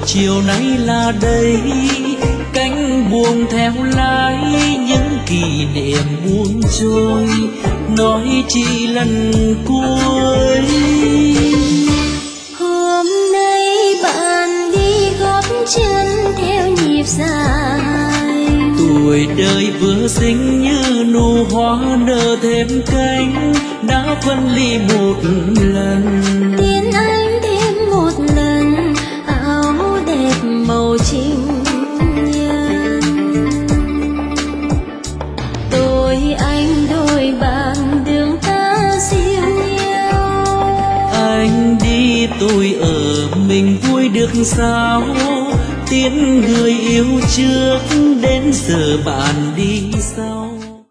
chiều nay là đây, cánh buông theo lái những kỷ niệm buông trôi, nói chỉ lần cuối. Hôm nay bạn đi góp chân theo nhịp dài, tuổi đời vừa xinh như nụ hoa nở thêm cánh, đã phân ly một lần. tiến anh thêm một lần áo đẹp màu trinh nhân. Tôi anh đôi bạn đường ta siêu nhau, Anh đi tôi ở mình vui được sao, tiếng người yêu trước đến giờ bạn đi sau.